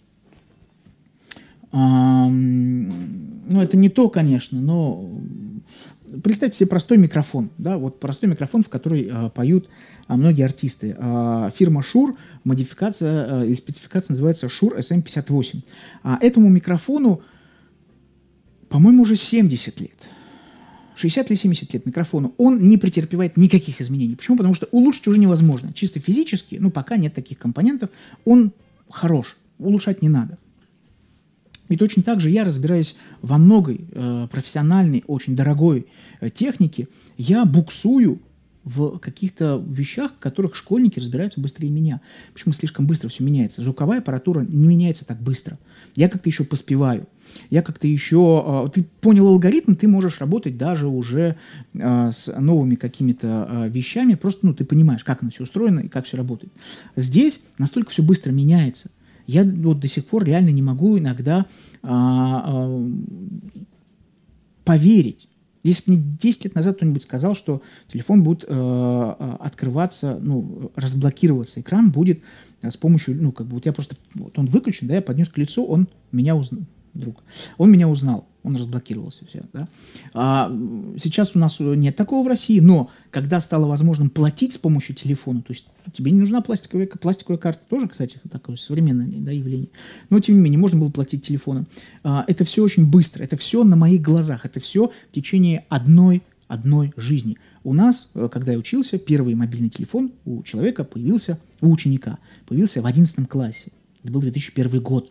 Э, ну, это не то, конечно, но представьте себе простой микрофон, да, вот простой микрофон, в который э, поют а, многие артисты. Э, фирма Shure, модификация э, или спецификация называется Shure эс эм пятьдесят восемь. А этому микрофону, по-моему, уже семьдесят лет. шестьдесят или семьдесят лет микрофону. Он не претерпевает никаких изменений. Почему? Потому что улучшить уже невозможно. Чисто физически, ну, пока нет таких компонентов, он хорош. Улучшать не надо. И точно так же я разбираюсь во многой э, профессиональной, очень дорогой э, технике. Я буксую в каких-то вещах, в которых школьники разбираются быстрее меня. Почему слишком быстро все меняется? Звуковая аппаратура не меняется так быстро. Я как-то еще поспеваю. Я как-то еще... Э, ты понял алгоритм, ты можешь работать даже уже э, с новыми какими-то э, вещами. Просто ну, ты понимаешь, как оно все устроено и как все работает. Здесь настолько все быстро меняется. Я вот до сих пор реально не могу иногда а, а, поверить. Если бы мне десять лет назад кто-нибудь сказал, что телефон будет а, открываться, ну, разблокироваться, экран будет а, с помощью, ну, как бы вот я просто, вот он выключен, да, я поднес к лицу, он меня узнал. друг. Он меня узнал, он разблокировался. Все, да? а, сейчас у нас нет такого в России, но когда стало возможным платить с помощью телефона, то есть тебе не нужна пластиковая, пластиковая карта, тоже, кстати, такое современное, да, явление, но тем не менее можно было платить телефоном. А, это все очень быстро, это все на моих глазах, это все в течение одной, одной жизни. У нас, когда я учился, первый мобильный телефон у человека появился, у ученика, появился в одиннадцатом классе. Это был две тысячи первый год.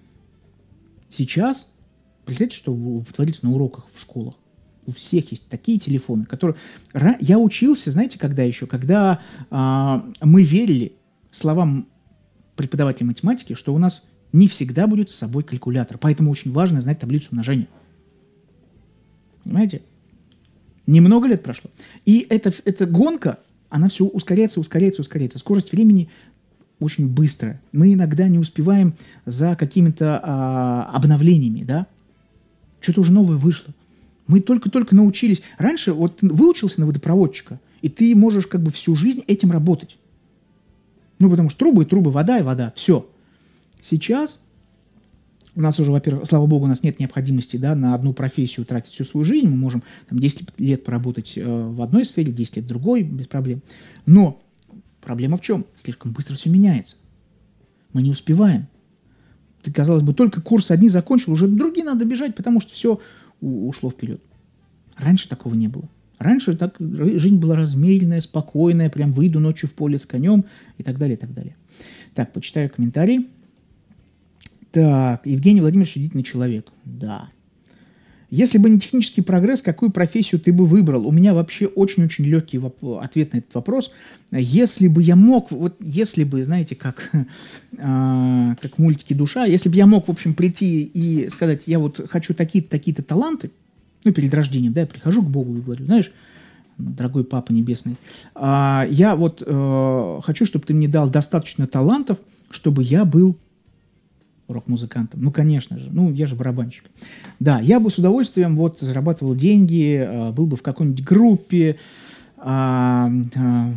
Сейчас, представьте, что творится на уроках в школах. У всех есть такие телефоны, которые... Я учился, знаете, когда еще? Когда а, мы верили словам преподавателя математики, что у нас не всегда будет с собой калькулятор. Поэтому очень важно знать таблицу умножения. Понимаете? Немного лет прошло. И эта, эта гонка, она все ускоряется, ускоряется, ускоряется. Скорость времени очень быстро. Мы иногда не успеваем за какими-то а, обновлениями, да? Что-то уже новое вышло. Мы только-только научились. Раньше вот ты выучился на водопроводчика, и ты можешь как бы всю жизнь этим работать. Ну, потому что трубы и трубы, вода и вода. Все. Сейчас у нас уже, во-первых, слава богу, у нас нет необходимости, да, на одну профессию тратить всю свою жизнь. Мы можем там, десять лет поработать э, в одной сфере, десять лет в другой, без проблем. Но проблема в чем? Слишком быстро все меняется. Мы не успеваем. Ты, казалось бы, только курсы одни закончил, уже другие надо бежать, потому что все ушло вперед. Раньше такого не было. Раньше так, жизнь была размеренная, спокойная, прям выйду ночью в поле с конем и так далее, и так далее. Так, почитаю комментарии. Так, Евгений Владимирович удивительный человек. Да. Если бы не технический прогресс, какую профессию ты бы выбрал? У меня вообще очень-очень легкий воп- ответ на этот вопрос. Если бы я мог, вот если бы, знаете, как, э, как в мультике «Душа», если бы я мог, в общем, прийти и сказать, я вот хочу такие-то, такие-то таланты, ну, перед рождением, да, я прихожу к Богу и говорю, знаешь, дорогой Папа Небесный, э, я вот э, хочу, чтобы ты мне дал достаточно талантов, чтобы я был рок-музыкантом. Ну, конечно же. Ну, я же барабанщик. Да, я бы с удовольствием вот зарабатывал деньги, э, был бы в какой-нибудь группе, э, э,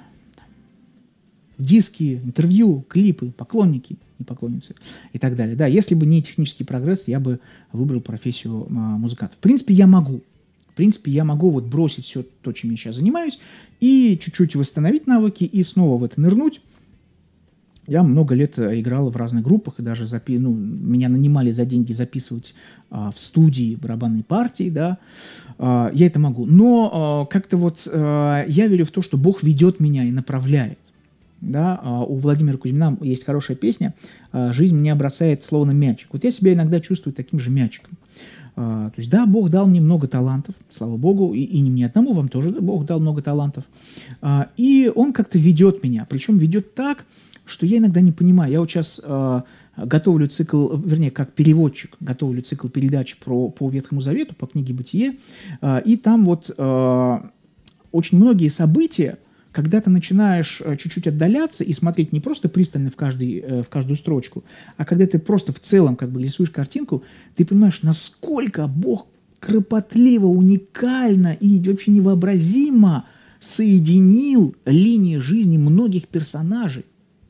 диски, интервью, клипы, поклонники и поклонницы и так далее. Да, если бы не технический прогресс, я бы выбрал профессию э, музыканта. В принципе, я могу. В принципе, я могу вот бросить все то, чем я сейчас занимаюсь, и чуть-чуть восстановить навыки, и снова в это нырнуть. Я много лет играл в разных группах, и даже запи... ну, меня нанимали за деньги записывать а, в студии барабанной партии, да, а, я это могу. Но а, как-то вот а, я верю в то, что Бог ведет меня и направляет, да. А, у Владимира Кузьмина есть хорошая песня а, «Жизнь меня бросает словно мячик». Вот я себя иногда чувствую таким же мячиком. А, то есть, да, Бог дал мне много талантов, слава Богу, и, и не мне одному, вам тоже Бог дал много талантов. А, и Он как-то ведет меня, причем ведет так, что я иногда не понимаю. Я вот сейчас э, готовлю цикл, вернее, как переводчик, готовлю цикл передач про, по Ветхому Завету, по книге «Бытие», э, и там вот э, очень многие события, когда ты начинаешь э, чуть-чуть отдаляться и смотреть не просто пристально в, каждый, э, в каждую строчку, а когда ты просто в целом как бы рисуешь картинку, ты понимаешь, насколько Бог кропотливо, уникально и вообще невообразимо соединил линии жизни многих персонажей.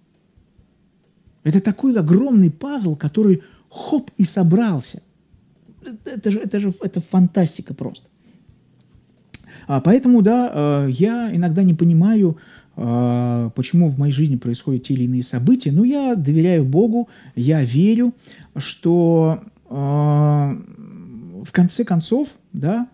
Это такой огромный пазл, который хоп и собрался. Это же, это же это фантастика просто. А поэтому, да, я иногда не понимаю, почему в моей жизни происходят те или иные события, но я доверяю Богу, я верю, что в конце концов, да,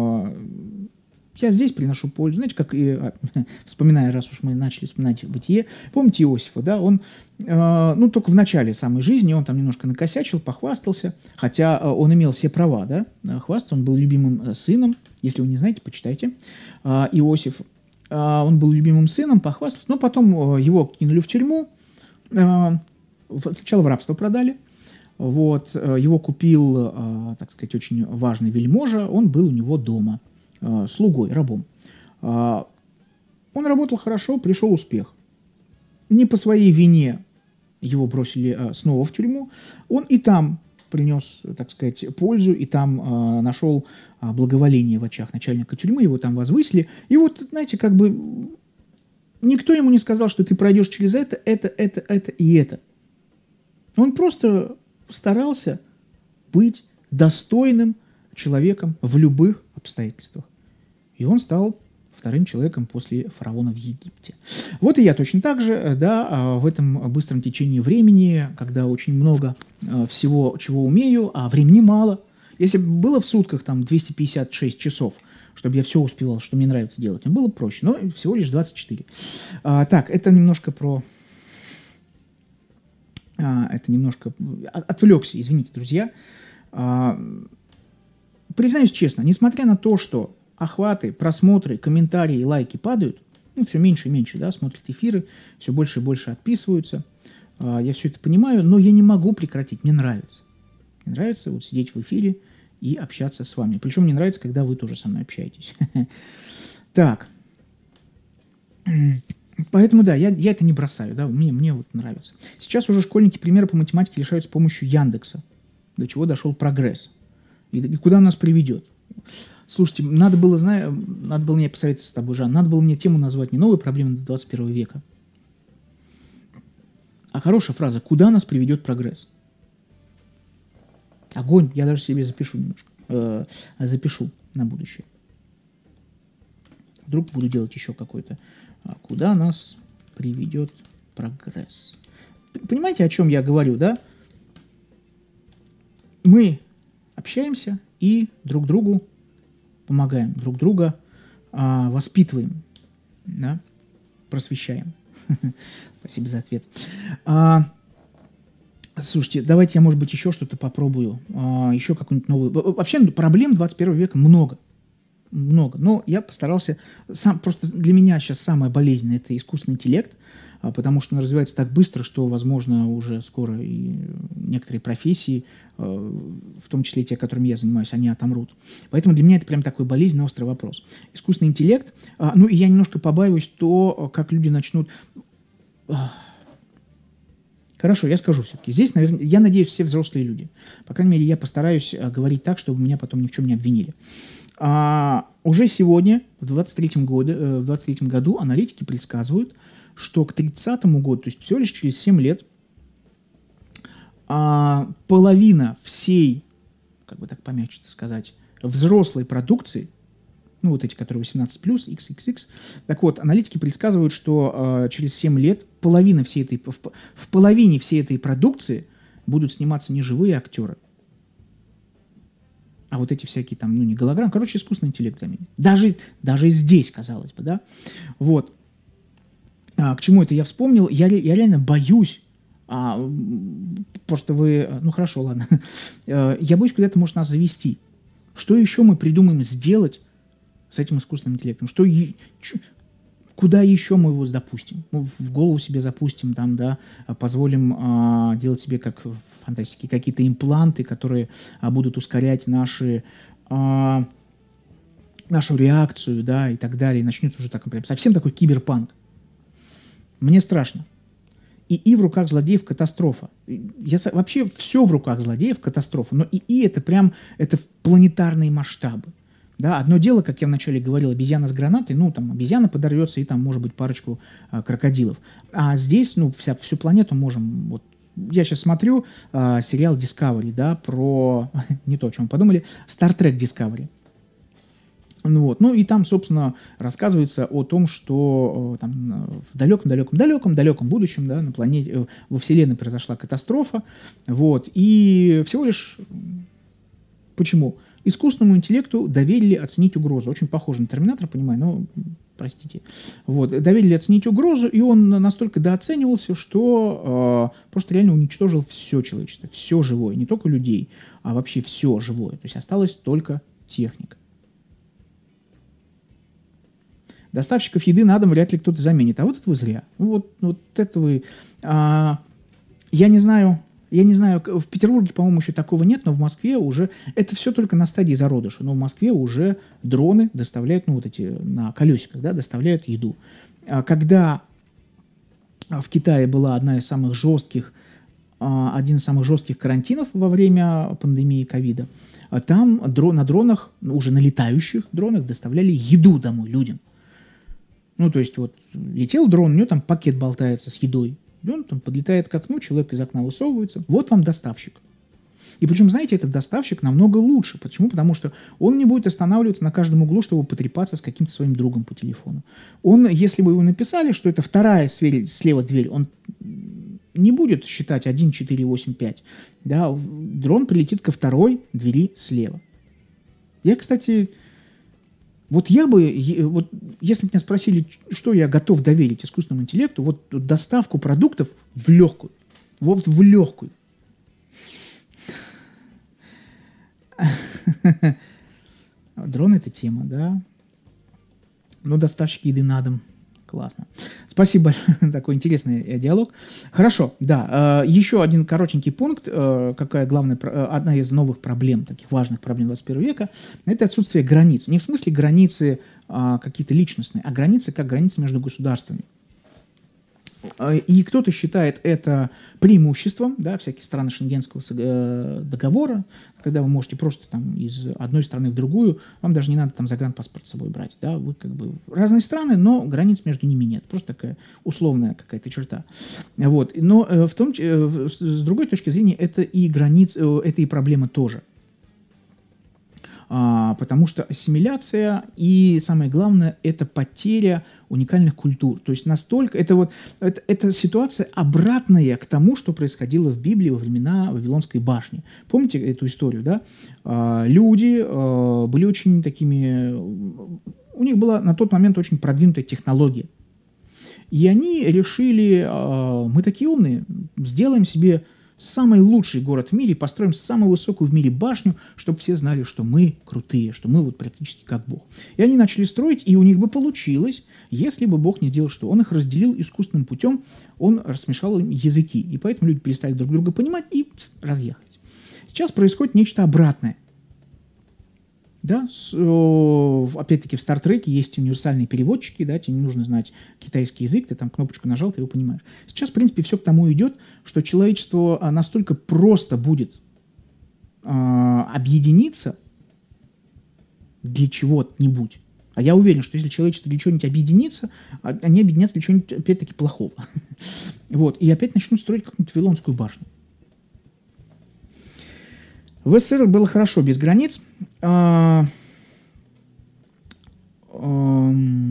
я здесь приношу пользу. Знаете, как и, вспоминая, раз уж мы начали вспоминать «Бытие», помните Иосифа, да, он, э, ну, только в начале самой жизни он там немножко накосячил, похвастался, хотя э, он имел все права, да, хвастаться, он был любимым сыном, если вы не знаете, почитайте, э, Иосиф, э, он был любимым сыном, похвастался, но потом э, его кинули в тюрьму, э, сначала в рабство продали, вот, э, его купил, э, так сказать, очень важный вельможа, он был у него дома, слугой, рабом. Он работал хорошо, пришел успех. Не по своей вине его бросили снова в тюрьму. Он и там принес, так сказать, пользу, и там нашел благоволение в очах начальника тюрьмы, его там возвысили. И вот, знаете, как бы никто ему не сказал, что ты пройдешь через это, это, это, это и это. Он просто старался быть достойным человеком в любых обстоятельствах. И он стал вторым человеком после фараона в Египте. Вот и я точно так же, да, в этом быстром течении времени, когда очень много всего, чего умею, а времени мало. Если бы было в сутках там двести пятьдесят шесть часов, чтобы я все успевал, что мне нравится делать, мне было бы проще, но всего лишь двадцать четыре. А, так, это немножко про... А, это немножко... Отвлекся, извините, друзья. А, признаюсь честно, несмотря на то, что охваты, просмотры, комментарии, лайки падают, ну, все меньше и меньше, да, смотрят эфиры, все больше и больше отписываются. А, я все это понимаю, но я не могу прекратить, мне нравится. Мне нравится вот сидеть в эфире и общаться с вами. Причем мне нравится, когда вы тоже со мной общаетесь. Так. Поэтому, да, я, я это не бросаю, да, мне, мне вот нравится. Сейчас уже школьники примеры по математике решают с помощью Яндекса. До чего дошел прогресс. И, и куда он нас приведет. Слушайте, надо было, знаю, надо было мне посоветоваться с тобой, Жан, надо было мне тему назвать не «Новые проблемы двадцать первого века», а хорошая фраза «Куда нас приведет прогресс?». Огонь, я даже себе запишу немножко, э, запишу на будущее. Вдруг буду делать еще какой-то. Куда нас приведет прогресс? Понимаете, о чем я говорю, да? Мы общаемся и друг другу помогаем, друг друга а, воспитываем, да? Просвещаем. Спасибо за ответ. А, Слушайте, давайте я, может быть, еще что-то попробую, а, еще какую-нибудь новую. Вообще проблем двадцать первого века много, много. Но я постарался, сам, просто для меня сейчас самое болезненное – это искусственный интеллект, а, потому что он развивается так быстро, что, возможно, уже скоро и некоторые профессии, а, в том числе те, которыми я занимаюсь, они отомрут. Поэтому для меня это прям такой болезненный, острый вопрос. Искусственный интеллект, а, ну и я немножко побаиваюсь то, как люди начнут... Хорошо, я скажу все-таки. Здесь, наверное, я надеюсь, все взрослые люди. По крайней мере, я постараюсь а, говорить так, чтобы меня потом ни в чем не обвинили. А, уже сегодня, в двадцать третьем году, э, в двадцать третьем году, аналитики предсказывают, что к тридцатому году, то есть всего лишь через семь лет, а, половина всей, как бы так помягче сказать, взрослой продукции, ну, вот эти, которые восемнадцать плюс, икс икс икс. Так вот, аналитики предсказывают, что э, через семь лет половина всей этой, в, в половине всей этой продукции будут сниматься не живые актеры, а вот эти всякие там, ну, не голограммы, короче, искусственный интеллект заменит. Даже, даже здесь, казалось бы, да. Вот. А, к чему это я вспомнил? Я, я реально боюсь, а, просто вы, ну, хорошо, ладно. Я боюсь, когда это может нас завести. Что еще мы придумаем сделать с этим искусственным интеллектом? Что, куда еще мы его допустим? Мы в голову себе запустим, там, да, позволим а, делать себе, как в фантастике, какие-то импланты, которые а, будут ускорять наши, а, нашу реакцию, да, и так далее. И начнется уже так, прям, совсем такой киберпанк. Мне страшно. И и в руках злодеев катастрофа. Я, вообще все в руках злодеев катастрофа. Но и и это прям, это планетарные масштабы. Да, одно дело, как я вначале говорил, обезьяна с гранатой, ну, там, обезьяна подорвется, и там, может быть, парочку а, крокодилов. А здесь, ну, вся, всю планету можем, вот, я сейчас смотрю а, сериал Discovery, да, про, не то, о чем мы подумали, Star Trek Discovery. Ну, вот, ну, и там, собственно, рассказывается о том, что там, в далеком-далеком-далеком-далеком будущем, да, на планете, во Вселенной произошла катастрофа, вот, и всего лишь, почему? Искусственному интеллекту доверили оценить угрозу. Очень похоже на Терминатора, понимаю, но, простите. Вот, доверили оценить угрозу, и он настолько дооценивался, что э, просто реально уничтожил все человечество, все живое. Не только людей, а вообще все живое. То есть осталась только техника. Доставщиков еды на дом вряд ли кто-то заменит. А вот это вы зря. Вот, вот это вы... А, я не знаю... Я не знаю, в Петербурге, по-моему, еще такого нет, но в Москве уже... Это все только на стадии зародыша. Но в Москве уже дроны доставляют, ну, вот эти на колесиках, да, доставляют еду. Когда в Китае была одна из самых жестких, один из самых жестких карантинов во время пандемии ковида, там на дронах, уже на летающих дронах доставляли еду домой людям. Ну, то есть вот летел дрон, у него там пакет болтается с едой. И он там подлетает к окну, человек из окна высовывается. Вот вам доставщик. И причем, знаете, этот доставщик намного лучше. Почему? Потому что он не будет останавливаться на каждом углу, чтобы потрепаться с каким-то своим другом по телефону. Он, если бы вы написали, что это вторая слева дверь, он не будет считать один, четыре, восемь, пять. Да, дрон прилетит ко второй двери слева. Я, кстати, вот я бы, вот если бы меня спросили, что я готов доверить искусственному интеллекту, вот доставку продуктов в легкую. Вот в легкую. Дрон — это тема, да. Но доставщики еды на дом. Классно. Спасибо большое. Такой интересный диалог. Хорошо, да. Еще один коротенький пункт. Какая главная, одна из новых проблем, таких важных проблем двадцать первого века, это отсутствие границ. Не в смысле границы какие-то личностные, а границы как границы между государствами. И кто-то считает это преимуществом, да, всякие страны Шенгенского договора, когда вы можете просто там из одной страны в другую, вам даже не надо там загранпаспорт с собой брать, да, вы как бы разные страны, но границ между ними нет, просто такая условная какая-то черта. Вот. Но в том, с другой точки зрения, это и границ, это и проблема тоже. А, потому что ассимиляция и, самое главное, это потеря уникальных культур. То есть настолько... Это, вот, это, это ситуация обратная к тому, что происходило в Библии во времена Вавилонской башни. Помните эту историю, да? А, люди а, были очень такими... У них была на тот момент очень продвинутая технология. И они решили, а, мы такие умные, сделаем себе... самый лучший город в мире, построим самую высокую в мире башню, чтобы все знали, что мы крутые, что мы вот практически как Бог. И они начали строить, и у них бы получилось, если бы Бог не сделал что. Он их разделил искусственным путем, он смешал им языки, и поэтому люди перестали друг друга понимать и разъехались. Сейчас происходит нечто обратное. Да, с, о, опять-таки в Стартреке есть универсальные переводчики, да, тебе не нужно знать китайский язык, ты там кнопочку нажал, ты его понимаешь. Сейчас, в принципе, все к тому идет, что человечество настолько просто будет э, объединиться для чего-нибудь. А я уверен, что если человечество для чего-нибудь объединится, они объединятся для чего-нибудь, опять-таки, плохого. Вот. И опять начнут строить какую-нибудь Вавилонскую башню. В СССР было хорошо без границ. А, а,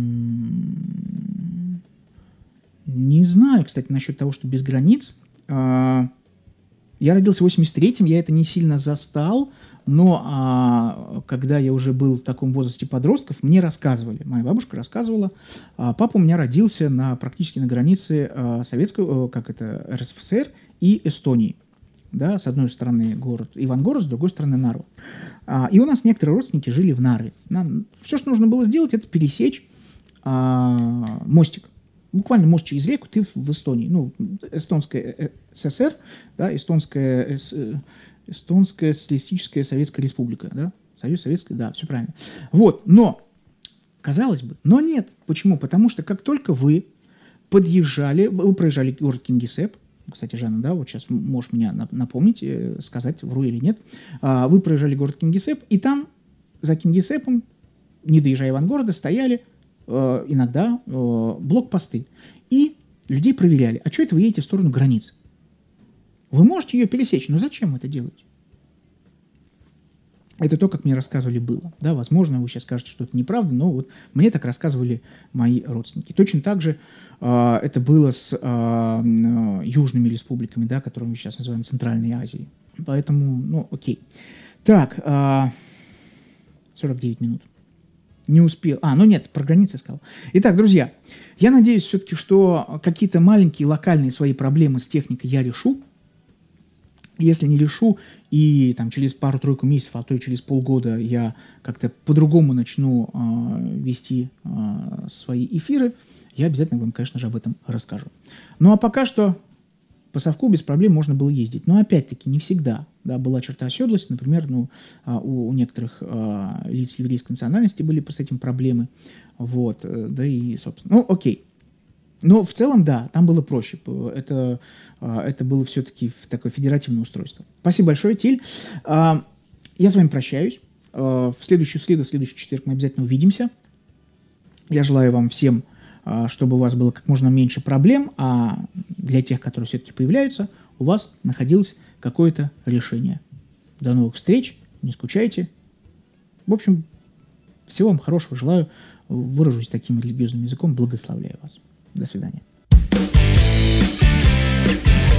не знаю, кстати, насчет того, что без границ. А, я родился в восемьдесят третьем, я это не сильно застал, но а, когда я уже был в таком возрасте подростков, мне рассказывали, моя бабушка рассказывала, а, папа у меня родился на, практически на границе а, советского, как это, эр эс эф эс эр и Эстонии. Да, с одной стороны город Ивангород, с другой стороны Нарва. А, и у нас некоторые родственники жили в Нарве. На, все, что нужно было сделать, это пересечь а, мостик. Буквально мост через реку, ты в, в Эстонии. Ну, эстонская ССР, да, эстонская, эс, эстонская социалистическая Советская Республика, да, Союз Советский, да, все правильно. Вот, но, казалось бы, но нет. Почему? Потому что как только вы подъезжали, вы проезжали город Кингисепп, кстати, Жанна, да, вот сейчас можешь меня напомнить, сказать, вру или нет. Вы проезжали город Кингисепп, и там за Кингисеппом, не доезжая Ивангорода, стояли иногда блокпосты. И людей проверяли. А что это вы едете в сторону границы? Вы можете ее пересечь, но зачем это делать? Это то, как мне рассказывали, было. Да, возможно, вы сейчас скажете, что это неправда, но вот мне так рассказывали мои родственники. Точно так же э, это было с э, э, южными республиками, да, которые мы сейчас называем Центральной Азией. Поэтому, ну, окей. Так, э, сорок девять минут. Не успел. А, ну нет, про границы сказал. Итак, друзья, я надеюсь все-таки, что какие-то маленькие локальные свои проблемы с техникой я решу. Если не решу, и там, через пару-тройку месяцев, а то и через полгода я как-то по-другому начну э, вести э, свои эфиры, я обязательно вам, конечно же, об этом расскажу. Ну, а пока что по совку без проблем можно было ездить. Но, опять-таки, не всегда. Да, была черта оседлости. Например, ну, у, у некоторых э, лиц еврейской национальности были с этим проблемы. Вот, да и, собственно, ну, окей. Но в целом, да, там было проще. Это, это было все-таки такое федеративное устройство. Спасибо большое, Тиль. Я с вами прощаюсь. В следующую среду, в следующий четверг мы обязательно увидимся. Я желаю вам всем, чтобы у вас было как можно меньше проблем, а для тех, которые все-таки появляются, у вас находилось какое-то решение. До новых встреч. Не скучайте. В общем, всего вам хорошего желаю. Выражусь таким религиозным языком. Благословляю вас. До свидания.